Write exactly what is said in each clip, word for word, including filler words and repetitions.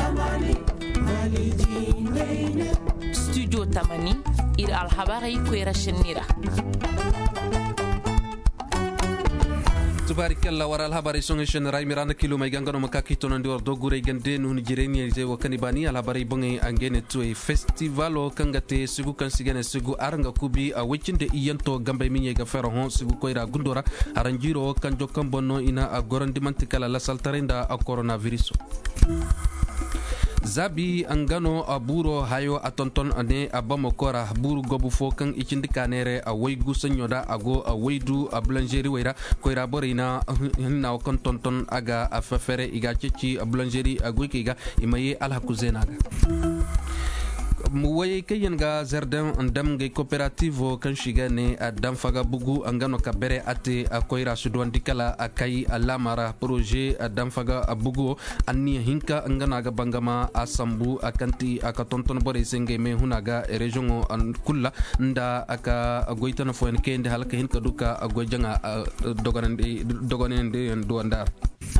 Studio Tamani ir alhabari kwera shenira. Tubarikalla waral habari songe shenrai mirana kilo mai gangano makaki tonandi war dogure gande nun jireni je wakani bani al habari bonge angene tuwe festivalo kangate sugu kansigene sugu aranga kubi a wechinde iyanto gambe minye ga fero hon sugu koira gundora aranjiro kanjo kambono ina a gorandi mantikala la saltarenda a coronavirus. Zabi angano a buro hayo a tonton ane a bamokora buru gobu fokan ichindika a waigu sanyoda ago a waidu a boulangerie waira koira borina hinna kan tonton aga a fafere iga chichi a boulangerie a guikiga imaye alhakuzenaga. Muwaye kayen ga zerdem andam ga cooperative kan shiga ne a damfaga bugu angano ka bere ate a koira sudwan dikala a kai a lamara projet a damfaga a bugu anni hinka angana ga bangama a sambu a kanti a ka tonton bore senge me hunaga e region an kulla nda aka goitana fo en kende halka hinka duka a gojanga dogonande dogonande do andar.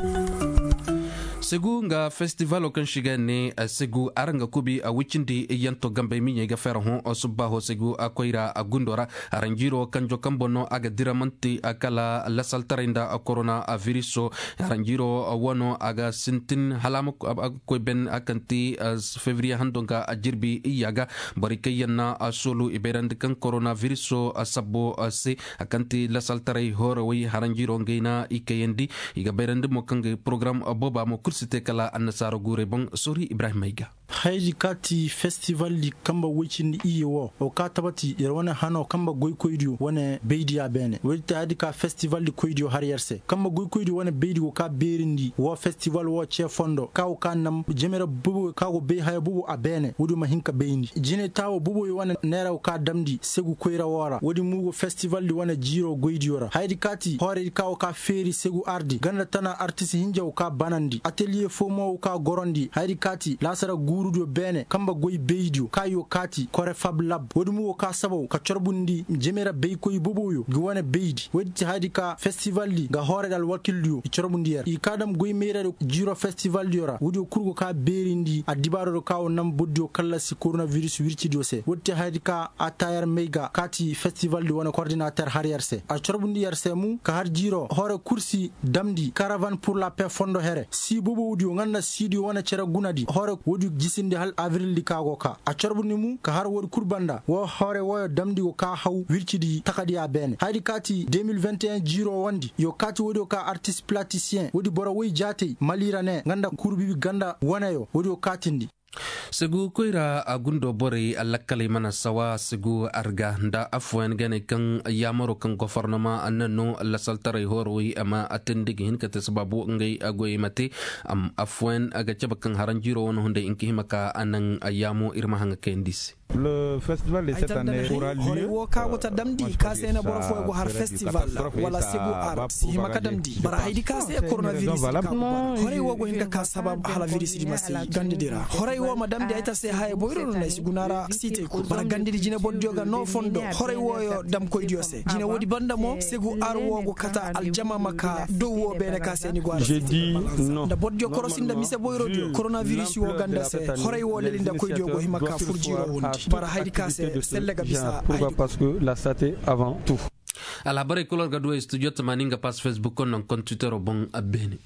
Segu nga festival kan shiga ne a segu aranga kubi a wicindi yanto gambe minye ga fera hon o subaho segu a koira a gundora aranjiro kanjo kambono aga diramanti akala la saltarinda a corona a viruso aranjiro a wono aga sintin halama ko ben akanti as fevrier handonga a jirbi iyaga barikayanna a solo iberand kan corona viruso a sabbo a se akanti la saltarai horo wi aranjiro ngeina ikeyendi iga berand mo kange program boba mo site kala annasaro gure bon sori Ibrahim Maiga hayji kati festival li kamba wicin iwo o ka tabati yer wana hano kamba goy koydio wana beidiya bene welta adika festival li koydio har yerse kamba goy koydio wana beidi ko ka berindi wo festival wo che fondo ka o kanam jemera bubu ka go be haya bubu abene wudu ma hinka beindi jine tawo bubu wana nera o ka damdi segu koyra wora wodi mugo festival li wana jiro goydiora haydi kati hore ka o ka feri segu ardi ganda tana artiste hinja o ka banandi atelier fomo ka gorondi haydi kati lasara gurudo bene kamba goy beidio kayo kati kore fab lab wodumu ka sabo ka corbundi jemera bey koy boboyo gwana beidi weddi haydi ka festival li ga hore dal wakildio i corbundi yer i kadam goy mere jiro festival diora wodi kurgo ka berindi a dibaro ka o nam boddio kala si coronavirus wirti dose weddi haydi ka atayar mega kati festival di wana coordinateur har yerse a corbundi yerse mu ka har jiro hore kursi damdi caravane pour la paix fondo here si bobo wudio nganda sidi wana cera gunadi hore wodi gisinde hal avril di kago ka a corbuni mu ka har wodi kurbanda wo hore wo damdi ko ka haw wircidi takadi a bene haydi kati deux mille vingt et un jiro wandi yo kati wodi ka artiste plasticien wodi boro woy jate malira ne nganda kurbi ganda wanayo wodi katindi segu koira agundo bore alakale mana sawa segu arga nda afwan gane kan yamaro kan gouvernement annano la saltare horwi ama atendigi hin kata sababu ngai agoy mate am afwan aga chabakan haranjiro wono hunde inki himaka anan ayamo irma hanga kendis. Le festival de cette année aura lieu. Waka damdi kasena boro fo go har festival wala segu arab si himaka damdi bara haydi kase coronavirus hore wo go hinga ka sabab hala virus di masi gandidira hore wo madam de ayta se hay boyro no nay gunara site ko bara gandidi jine bodjoga no fondo hore wo yo dam koy diose jine wodi banda mo segu ar wo go kata aljama maka do wo bene kaseni go je dis non da bodjo korosinda mise boyro dio coronavirus wo ganda se hore wo lelinda koy dio go himaka furjiro wondi bara haydi kase sellega bisa pourquoi parce que la santé avant tout. À la barre color gadou studio tamaninga pass Facebook on compte Twitter bon abene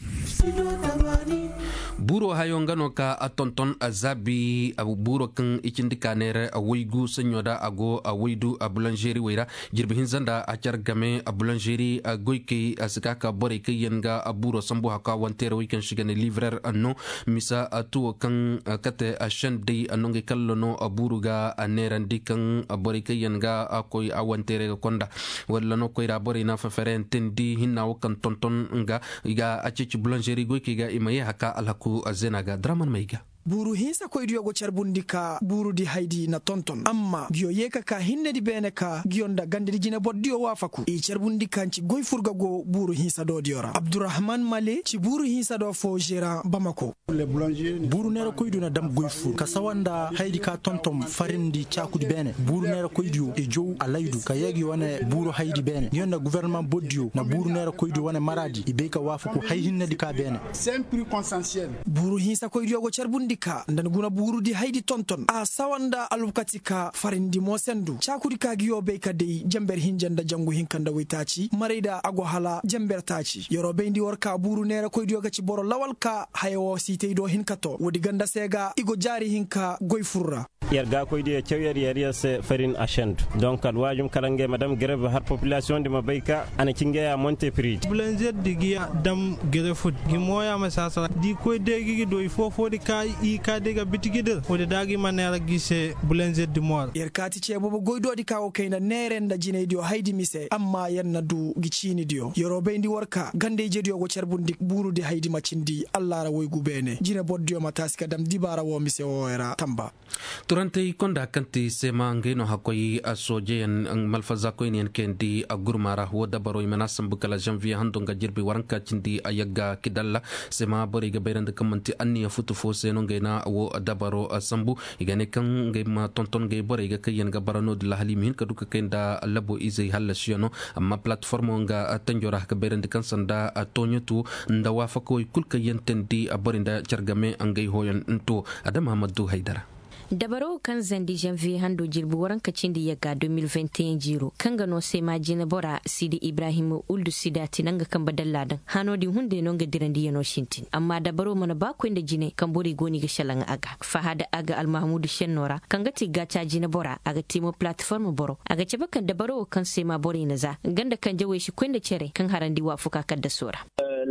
buro hayongano ka atonton azabi abu buro kan ikindika nere a waygu sanyoda ago a waydu a boulangerie wayra jirbi hinzanda a chargame a boulangerie a goyke a sikaka bore kayenga a buro sambu haka wantere weekend shigane livreur anno misa a tuo kan kate a shende anonge kallono a buruga a nerandi kan a bore kayenga a koy a wantere konda wala no koyra bore na faferen tendi hinna wakan tonton nga iga a cici boulangerie goyke ga imaye haka alhaku azenaga draman maiga buru hinsa ko idiyo go charbundika ka buru di haidi na tonton amma giyo yeka ka hinne di bene ka gionda gande di jine boddiyo wafaku e charbundi kanci goy furga go buru hinsa do diora Abdurrahman Male ci buru hinsa do fo gérant Bamako buru nera ko iduna dam goy fur ka sawanda haidi ka tonton farindi ciakudi bene buru nera ko idiyo e jow alaydu ka yegi wane buru haidi bene gionda gouvernement boddiyo na buru nera ko idiyo wane maradi e be ka wafaku hay hinne di ka bene c'est un prix consensuel buru hinsa ko idiyo go charbundi cherbundika ndan guna burudi haidi tonton a sawanda alukatika farindi mo sendu chakuri kagiyo be kadai jamber hinjanda jangu hinkanda witaci marida ago hala jamber taci yorobe ndi warka buru nera koydiyo gaci boro lawal ka hayo site do hinkato wodi ganda sega igo jari hinka goy furra yerga koydiyo cewyer yeriya se farin ashend donc al wajum kalange madame greve har population de mabayka ana cingeya monte prix blanzer digiya dam grefut gimoya masasa di koyde gi do fofo di ka i ka de bitigidel wodi dagi manera gise blanzer di mor yerkati cebo goydo di kawo kayna nerenda jineydio haydi mise amma yanna du gicini dio yorobe ndi warka gande jediyo go cerbundi burude haydi macindi allah ra woygu bene jine boddio mataska dam dibara wo mise o era tamba turante konda kanti sema ngeno hakoyi asoje en malfaza ko en kendi agurmara wo dabaro menasam bukala janvier handonga jirbi waranka cindi ayaga kidalla sema boriga beyrande kamanti anni futu fo seno ngena wo dabaro sambu igane kan ngema tonton ngey boriga kayen ga barano de la halimin kaduka kenda labo izay halashiono amma platform nga tanjora ka beyrande kan sanda tonyotu ndawa fako kulka yentendi aborinda chargame angay hoyon nto adam Mamadou Haidara dabaro kan zandi janvier hando jirbu waran kacindi yaga deux mille vingt et un jiro kanga no sema jina bora sidi ibrahim uldu sida tinanga kan badalladan hano di hunde no ga dirandi yano shintin amma dabaro mana ba ko inda jine kan bori goni ga shalan aga fahada aga al mahmud shennora kanga ti gacha jina bora aga timo platform boro aga ceba kan dabaro kan sema bori naza ganda kan jawe shi kwenda cere kan harandi wa fuka kadda sora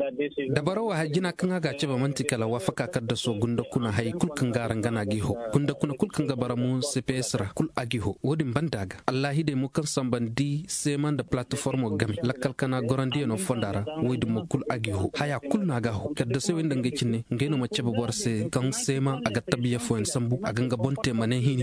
dabaro wa hajina kan aga ceba mantikala wa fuka kadda so gunda kuna hay kulkan garangana giho gunda kuna kulkan gabara mu C P S ra kul agiho wodin bandaga Allah hide mu kan sambandi seman da platform gami lakkal kana gorandi no fondara wodi mu kul agiho haya kul naga ho kadda se wenda ngecine ngeno ma ceba borse kan sema aga tabiya fo en sambu aga nga bonte manen hini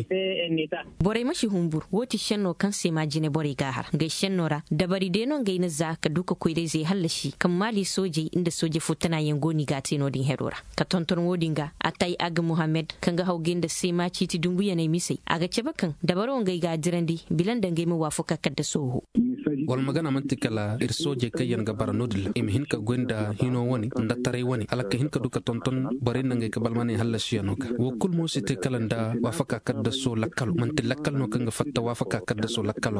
bore mashi humbur woti shenno kan sema jine bore gahar ngai shennora dabari deno ngai na zaka duka koyde zai hallashi kan mali soje inda soje futana yengoni gate no din herora ka tonton wodinga atai aga muhammad kanga hawgenda sema citi dumbuya ne misai aga cebakan dabaro ngai ga dirandi bilan dangai mu wafuka kadda soho wal magana mantikala ir soje kayan gabara nodil im hinka gwenda hino woni ndatare woni alaka hinka duka tonton bare nangay kabal mane hallashi anoka wo kul mo site kalanda wafaka kadda so lakkal manti lakkal no kanga fatta wafaka kadda so lakkal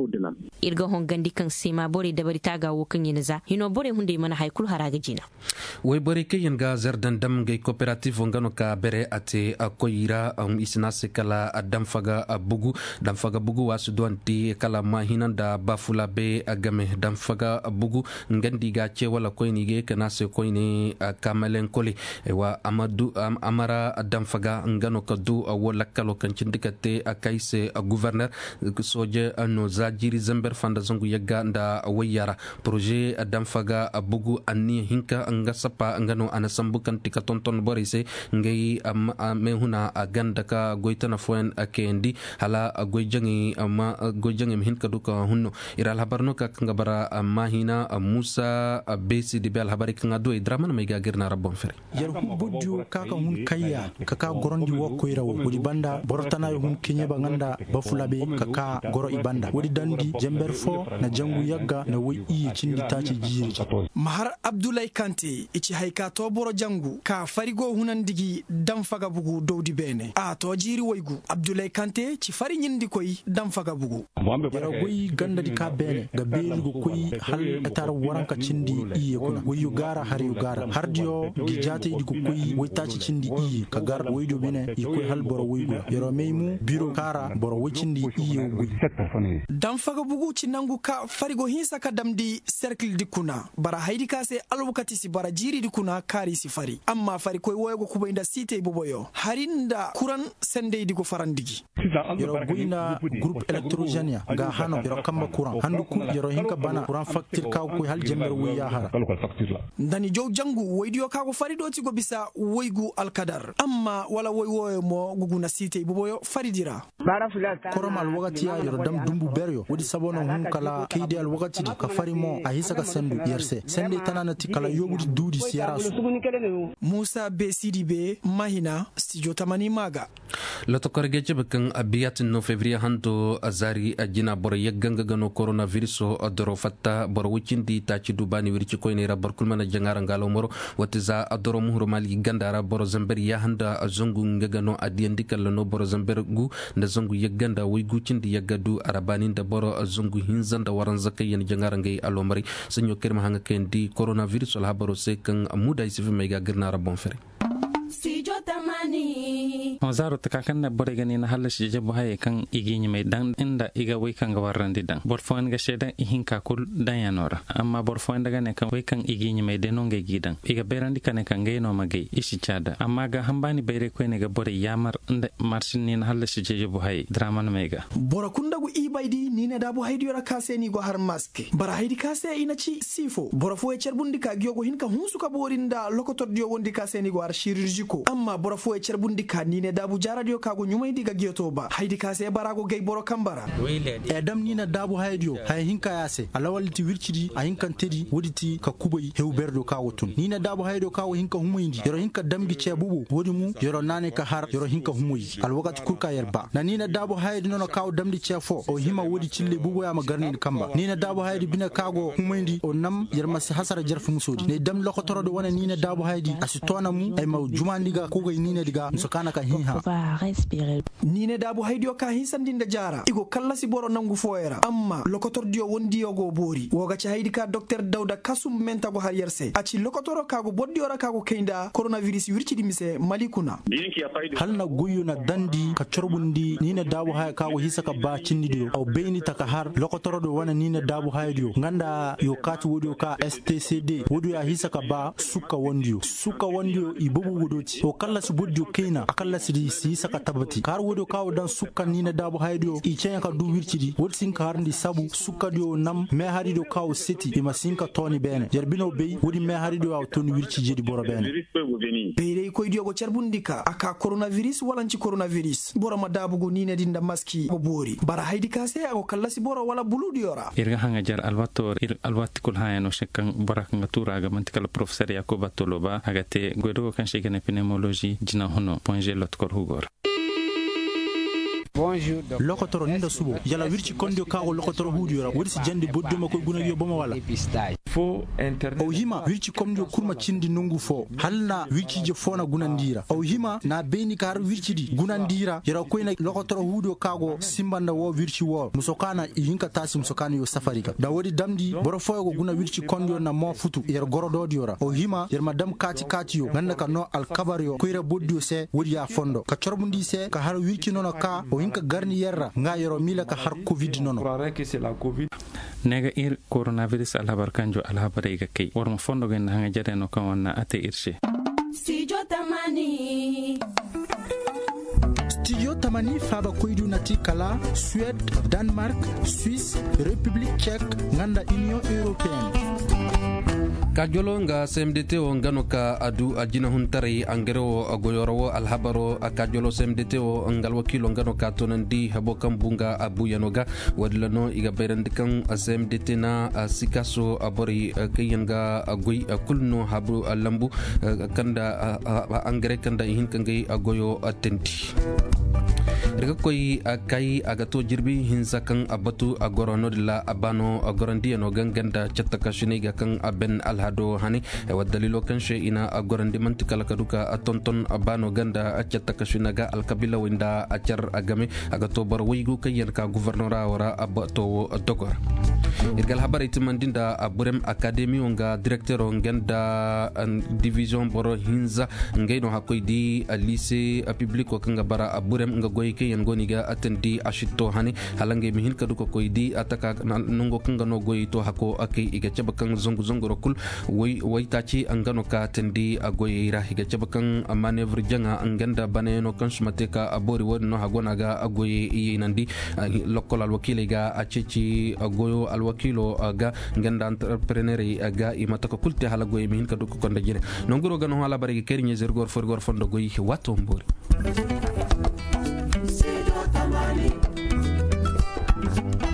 irga hon gandi kan sema bore dabari taga wo kan yinza hino bore hunde mana haykul haraga jina way bore kayan ga zardan dam gay cooperative ngano ka bere ate akoyira um isna se kala adam faga bugu dam faga bugu wasu donti kala mahinan da bafula be agame dam faga bugu ngandi ga ce wala koyni ge kana se koyni kamalen koli wa amadu am, amara adam faga ngano kadu wala kalo kan cindikate akaise gouverneur soje no zajiri zamber fanda zangu yaga nda wayara projet adam faga bugu anni hinka anga sapa ngano anasambu kan tika tonton borise ngai me huna aganda ka goitana foen akendi hala goijangi ama goijangi hinka duka hunno iral habarno ka kanga bara mahina musa besi di bel habari kanga do draman mai gagirna rabbon fere yar budju kaka hun kayya kaka gorondi wokko irawo wodi banda bortana hun kinye banganda bafulabe kaka goro ibanda wodi dandi jember fo na jangu yagga na wi i cindi taci jiri mahar abdoulaye kante ichi hayka to boro jangu ka farigo hunan digi dam faga bugu dowdi bene a to jiri woygu abdoulaye kante ci fari nyindi koy dam faga bugu yara goyi ganda di ka bene ga beeligo koy hal atar waranka cindi iye kuna woyu gara har yu gara har dio di jate di ko koy woytaci cindi iye ka gar woydo bene i koy hal boro woygu yaro meymu biro kara boro wocindi iye goy dam faga bugu ci nangu ka farigo hinsa ka damdi cercle di kuna bara haydi ka se alwakati si bara jiri di kuna kari si fari amma fari koy woygo kubayda site boboyo harinda kuran sende di ko farandigi yaro goyna groupe électrogène ga hano yaro kamba courant handu ku yaro hinka bana courant facture ka ko hal jember wi ya hara ndani jow jangu woydiyo ka ko fari do ci go bisa woygu alkadar amma wala woy woyo mo guguna site boboyo faridira koromal wagati ya yaro dam dumbu beryo wodi wodi sabono hun kala kidi al wakati ka farimo a hisa ka sendu yerse sende tanana ti kala yobudi dudi siyara su Musa Besidi be mahina studio tamani maga loto korge jebe kan abiyat no fevrier hando azari ajina bor yegganga gano coronavirus o doro fatta bor wucindi ta ci dubani wirci ko ne rabar kulmana jangara ngalo moro watiza adoro muhro mali gandara bor zamber ya handa azungu ngagano adiyandi kala no bor zamber gu nda zungu yegganda way gucindi yeggadu arabani nda bor azungu hinzanda waran zakay yen jangara ngay alomari sanyo kerma hanga kendi coronavirus al habaro se kan muday sifi mega girna rabon fere Mazaro ta kakan na bore gani na halas je buhaye kan iginyi mai dan inda iga wai kan gawaran didan borfon ga shedan ihin ka kul dan yanora amma borfon daga ne kan wai kan iginyi mai denon ga gidan iga berandi kan kan ga no mage ishi chada amma ga hambani bayre ko ne ga bore yamar inda marsin ne na halas je buhaye drama na mega bora kunda gu ibaidi ni ne da buhaye diora kase ni go har maske bara haidi kase ina ci sifo bora fo e cerbundi ka gyogo hin ka hunsu ka borinda lokotor dio wondi kase ni go har chirurgico amma bora fo e cerbundi ka ni ne dabu jaradio kago nyumay diga giyoto ba haydi kase barago gay boro kambara e dam ni na dabu haydio hay hinka yase alawalti wircidi a hinkan tedi woditi ka kuboy hewberdo kawo tun ni na dabu haydio kawo hinka humoyindi yoro hinka damgi cebubu wodi mu yoro nane ka har yoro hinka humoyi al wakati kurka yerba na ni na dabu haydi nono kawo damdi cefo o hima wodi cille bubo ya magarni kamba ni na dabu haydi bina kago humoyindi o nam yermasi hasara jarfu musodi ne dam lokotoro do wana ni na dabu haydi asitona mu ay maw jumandiga ko gay ni na diga musakana ka hinha nine dabu haydio ka hinsandinde jara igo kala si boro nangu foyera amma lokotor dio wondi yogo bori woga ci haydi ka docteur Dawda Kasum mentago har yerse aci lokotoro kago boddiora kago keinda coronavirus wircidi mise malikuna halna guyuna dandi ka corbundi nine dabu hay kago hisaka ba cindidio aw beini taka har lokotoro do wana nine dabu haydio nganda yo kati wodio ka S T C D wodio ya hisaka ba suka wondio suka wondio ibubu wodoti o kala si boddio keina akalla si si saka tabati kar wodo kawo dan sukka ni na dabu haydio i cenya ka du wircidi wod sin ka harndi sabu sukka dio nam me harido kawo seti e masinka toni bene jarbino bey wodi me harido aw toni wirciji di boro bene beyrey koy diogo cerbundika aka coronavirus walanci coronavirus boro ma dabugo ni ne dinda maski bo bori bara haydi kase ako kallasi boro wala buludiora irga hanga jar alwator ir alwati kul hayano shekkan barak ngatura ga mantikal professeur yakuba toloba agate godo kan shegene pneumologie jina hono point g lot kor hugor lokotoro ninda subo yala wirci kondio kago lokotoro hudiyora wursi jande bodduma ko guna yo boma wala fo o hima wirci kondio kurma cindi nungu fo halna wirci je fona gunandira o hima na beni kar wirci di gunandira yara ko ina lokotoro hudiyo kago simbanda wo wirci wo musokana yinka tasi musokana yo safarika da wodi damdi boro foyo guna wirci kondio na mo futu yer gorodo diora o hima yer madam kati kati yo nganda ka no al kabario ko ira boddio se wodi ya fondo ka corbundi se ka har wirci nono ka o hinka garni yerra nga yoro mila ka har covid nono nega ir coronavirus alhabar kanjo alhabar iga kay warma fondo gen hanga jare no kan wana ate irse studio tamani studio tamani faba koydu nati kala Suède, Danemark, Suisse, République tchèque nganda Union européenne kajolo nga C M D T o ngano ka adu ajina huntari angero goyoro alhabaro kajolo C M D T o ngal wakilo ngano ka tonandi habo kambunga abu yanoga wadlano iga berandikan C M D T na sikaso abori kayanga goy kulno habu lambu kanda angere kanda hin kangai goyo atenti daga koy kai agato jirbi hinsa kan abatu agorono dilla abano agorandi no ganganda chattaka shiniga kan aben alhado hani wa dalilo kan she ina agorandi mantikala kaduka atonton abano ganda chattaka shinaga alkabila winda achar agame agato bar wigu kayen ka guvernora wara abato dogor irgal habari timandinda aburem academy onga directeur ngenda division boro hinza ngayno hakoy di lycée public ko kanga bara aburem nga goy ke yan goniga atendi ashito hani halange mihin kadu ko koydi ataka nungo kanga no goy to hako akay iga chabakan zongu zongu rokul way way tachi angano ka atendi agoy ira iga chabakan maneuver janga anganda baneno kansmateka abori wonno hagonaga agoy yinandi lokol al wakile ga achechi agoyo al wakilo aga nganda entrepreneur aga imataka kulte hala goy mihin kadu ko konda jere nonguro gano hala bari kerinye zergor forgor fondo goy wato mbori Studio Tamani.